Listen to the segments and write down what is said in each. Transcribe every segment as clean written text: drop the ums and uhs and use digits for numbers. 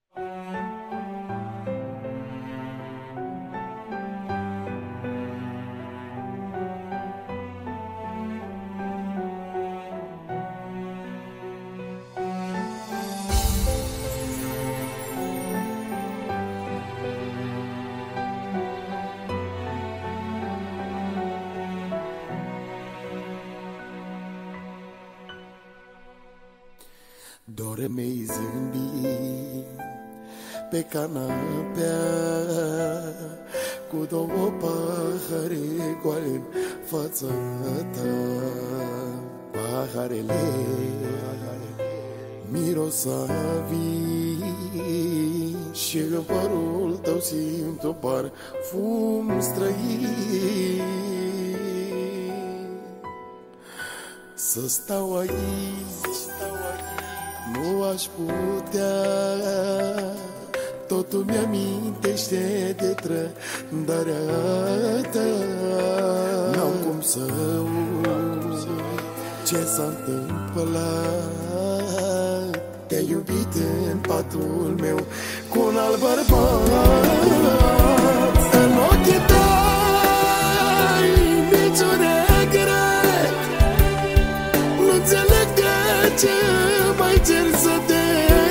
Dorme-i zâmbi pe canapea, cu două pahare goale în fața ta. Paharele miros a vin și în părul tău simt un parfum străin. Să stau aici, nu aș putea, totul mi-amintește de trădarea ta. N-am cum să uit ce s-a întâmplat. Te-ai iubit în patul meu cu un alt bărbat. În ochii tăi niciun regret, nu înțeleg de ce mai cer să te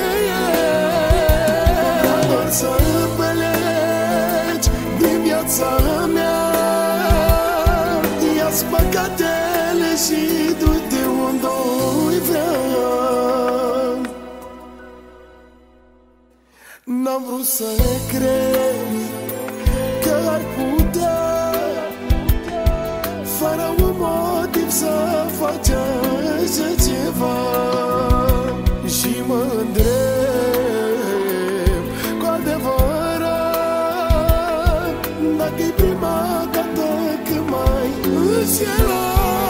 iei. Doar să pleci din viața mea, ia-ți păcatele și du-te unde-i vrea. N-am vrut să cred că ar putea, fără un motiv, să faci așa ceva. Și mă îndrept cu adevărat, dacă-i prima dată când mai înșelat.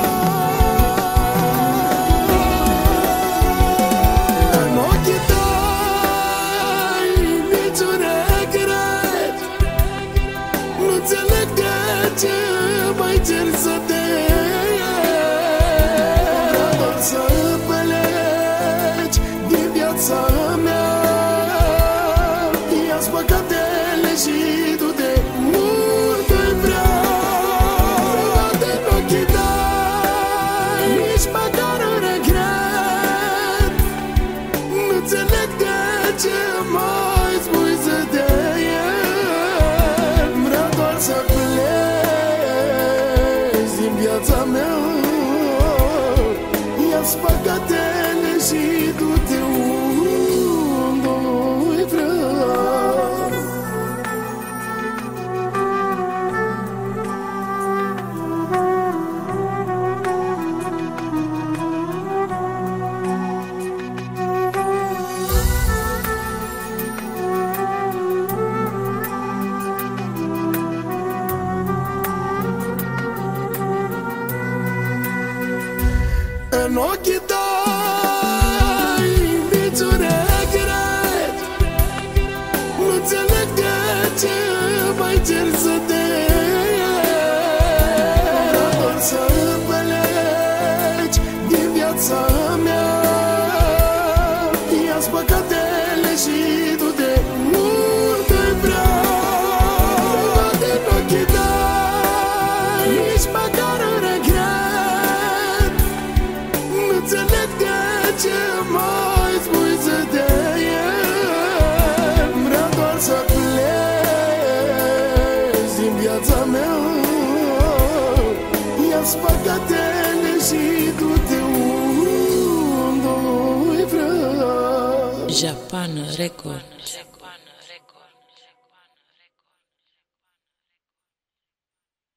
În ochii tăi niciun regret, nu înțeleg de ce mai cer să te iei. Doar să pleci din viața mea, ia-ți păcatele și du-te unde-i vrea. Din ochii tăi nici măcar un regret, nu înțeleg de ce mai spui să te iei. Vreau doar să pleci din viața mea, ia-ți păcatele și du-te unde-i vrea. În ochii tăi niciun regret, nu înțeleg de ce mai cer să te iei. Doar să pleci din viața mea, ia-ți păcatele și du-te unde-i vrea. Din ochii tăi nici măcar un regret, nu înțeleg de ce mai spui să te iei. Vreau doar să pleci din viața mea, ia-ți păcatele și du-te unde-i vrea. Japan Records.